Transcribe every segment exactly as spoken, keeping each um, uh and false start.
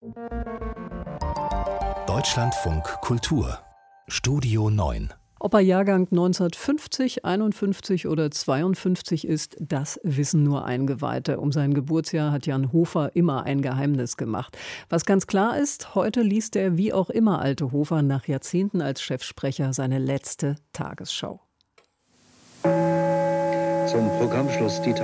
Deutschlandfunk Kultur Studio neun. Ob er Jahrgang neunzehnhundertfünfzig, einundfünfzig oder zweiundfünfzig ist, das wissen nur Eingeweihte. Um sein Geburtsjahr hat Jan Hofer immer ein Geheimnis gemacht. Was ganz klar ist, heute liest der wie auch immer alte Hofer nach Jahrzehnten als Chefsprecher seine letzte Tagesschau. Zum Programmschluss die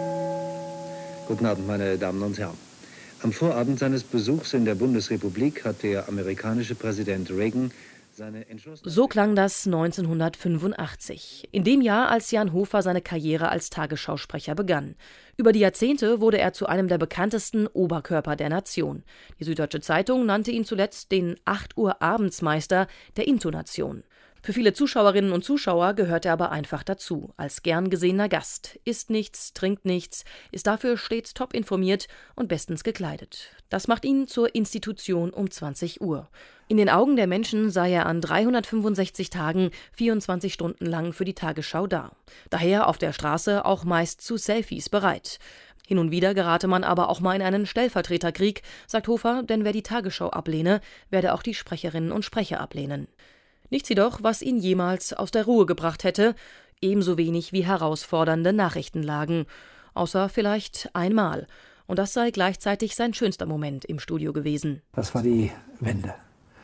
Tagesschau. Guten Abend, meine Damen und Herren. Am Vorabend seines Besuchs in der Bundesrepublik hat der amerikanische Präsident Reagan seine Entschlossenheit... So klang das neunzehnhundertfünfundachtzig, in dem Jahr, als Jan Hofer seine Karriere als Tagesschausprecher begann. Über die Jahrzehnte wurde er zu einem der bekanntesten Oberkörper der Nation. Die Süddeutsche Zeitung nannte ihn zuletzt den acht Uhr Abendsmeister der Intonation. Für viele Zuschauerinnen und Zuschauer gehört er aber einfach dazu, als gern gesehener Gast, isst nichts, trinkt nichts, ist dafür stets top informiert und bestens gekleidet. Das macht ihn zur Institution um zwanzig Uhr. In den Augen der Menschen sei er an dreihundertfünfundsechzig Tagen vierundzwanzig Stunden lang für die Tagesschau da. Daher auf der Straße auch meist zu Selfies bereit. Hin und wieder gerate man aber auch mal in einen Stellvertreterkrieg, sagt Hofer, denn wer die Tagesschau ablehne, werde auch die Sprecherinnen und Sprecher ablehnen. Nichts jedoch, was ihn jemals aus der Ruhe gebracht hätte, ebenso wenig wie herausfordernde Nachrichtenlagen. Außer vielleicht einmal. Und das sei gleichzeitig sein schönster Moment im Studio gewesen. Das war die Wende.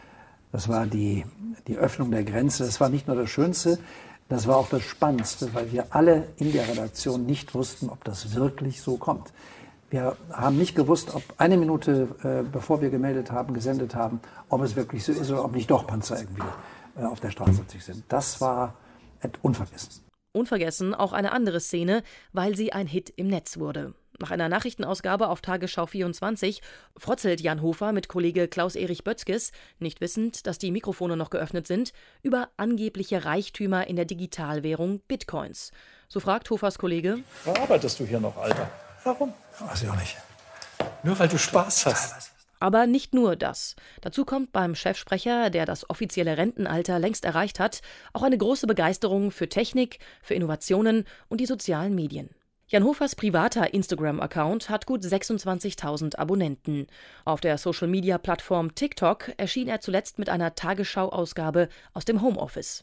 Das war die, die Öffnung der Grenze. Das war nicht nur das Schönste, das war auch das Spannendste, weil wir alle in der Redaktion nicht wussten, ob das wirklich so kommt. Wir haben nicht gewusst, ob eine Minute, äh, bevor wir gemeldet haben, gesendet haben, ob es wirklich so ist oder ob nicht doch Panzer irgendwie äh, auf der Straße sind. Das war unvergessen. Unvergessen auch eine andere Szene, weil sie ein Hit im Netz wurde. Nach einer Nachrichtenausgabe auf Tagesschau vierundzwanzig frotzelt Jan Hofer mit Kollege Klaus-Erich Böttskes, nicht wissend, dass die Mikrofone noch geöffnet sind, über angebliche Reichtümer in der Digitalwährung Bitcoins. So fragt Hofers Kollege: Warum arbeitest du hier noch, Alter? Warum? Weiß ich auch nicht. Nur weil du Spaß hast. Aber nicht nur das. Dazu kommt beim Chefsprecher, der das offizielle Rentenalter längst erreicht hat, auch eine große Begeisterung für Technik, für Innovationen und die sozialen Medien. Jan Hofers privater Instagram-Account hat gut sechsundzwanzigtausend Abonnenten. Auf der Social-Media-Plattform TikTok erschien er zuletzt mit einer Tagesschau-Ausgabe aus dem Homeoffice.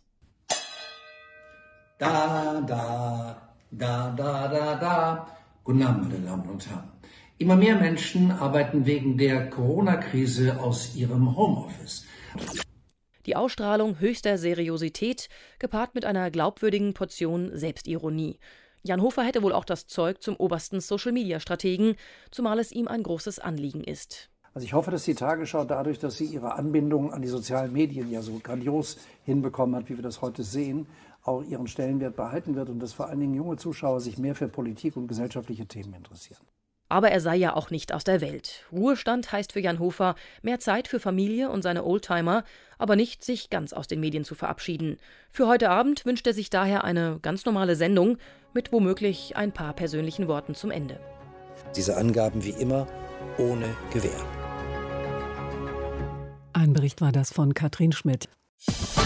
Da, da, da, da, da, da. Guten Abend, meine Damen und Herren. Immer mehr Menschen arbeiten wegen der Corona-Krise aus ihrem Homeoffice. Die Ausstrahlung höchster Seriosität, gepaart mit einer glaubwürdigen Portion Selbstironie. Jan Hofer hätte wohl auch das Zeug zum obersten Social-Media-Strategen, zumal es ihm ein großes Anliegen ist. Also ich hoffe, dass die Tagesschau dadurch, dass sie ihre Anbindung an die sozialen Medien ja so grandios hinbekommen hat, wie wir das heute sehen, auch ihren Stellenwert behalten wird und dass vor allen Dingen junge Zuschauer sich mehr für Politik und gesellschaftliche Themen interessieren. Aber er sei ja auch nicht aus der Welt. Ruhestand heißt für Jan Hofer mehr Zeit für Familie und seine Oldtimer, aber nicht, sich ganz aus den Medien zu verabschieden. Für heute Abend wünscht er sich daher eine ganz normale Sendung mit womöglich ein paar persönlichen Worten zum Ende. Diese Angaben wie immer ohne Gewähr. Ein Bericht war das von Katrin Schmidt.